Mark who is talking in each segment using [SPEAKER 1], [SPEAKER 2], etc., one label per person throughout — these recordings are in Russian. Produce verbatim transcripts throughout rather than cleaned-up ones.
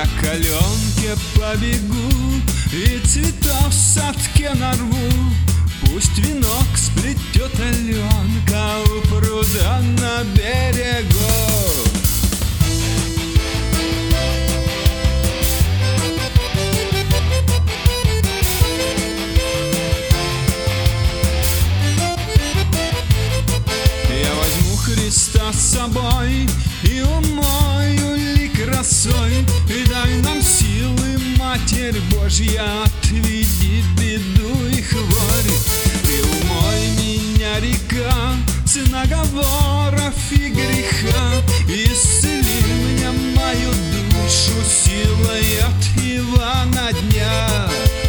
[SPEAKER 1] Я к Аленке побегу и цветов в садке нарву. Пусть венок сплетет Аленка у пруда на берегу. Я возьму Христа с собой и умою лик росой, и дай нам силы, Матерь Божья, отведи беду и хворь. И умой меня, река, с наговоров и греха, исцели меня мою душу силой от Ивана дня.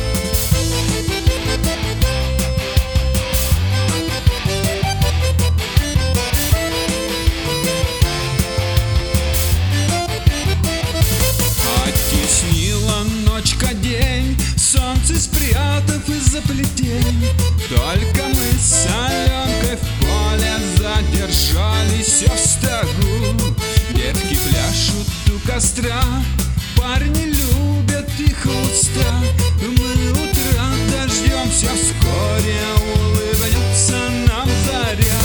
[SPEAKER 1] Оттеснила ночка день, солнце спрятав из-за плетень. Только мы с Аленкой в поле задержались в стогу. Детки пляшут у костра, парни любят их уста. Мы утра дождемся, вскоре улыбнется нам заря.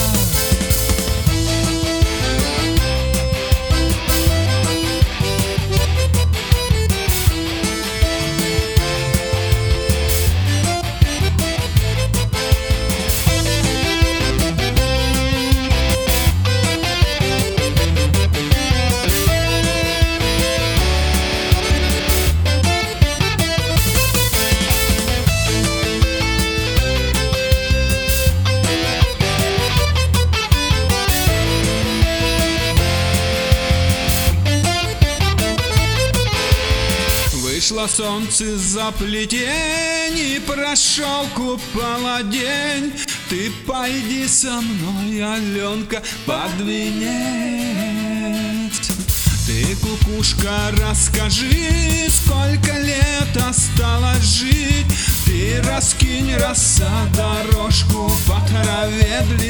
[SPEAKER 1] Вышло солнце за плетень и прошел купола день. Ты пойди со мной, Аленка, под венец. Ты, кукушка, расскажи, сколько лет осталось жить. Ты раскинь роса дорожку по траве длинной.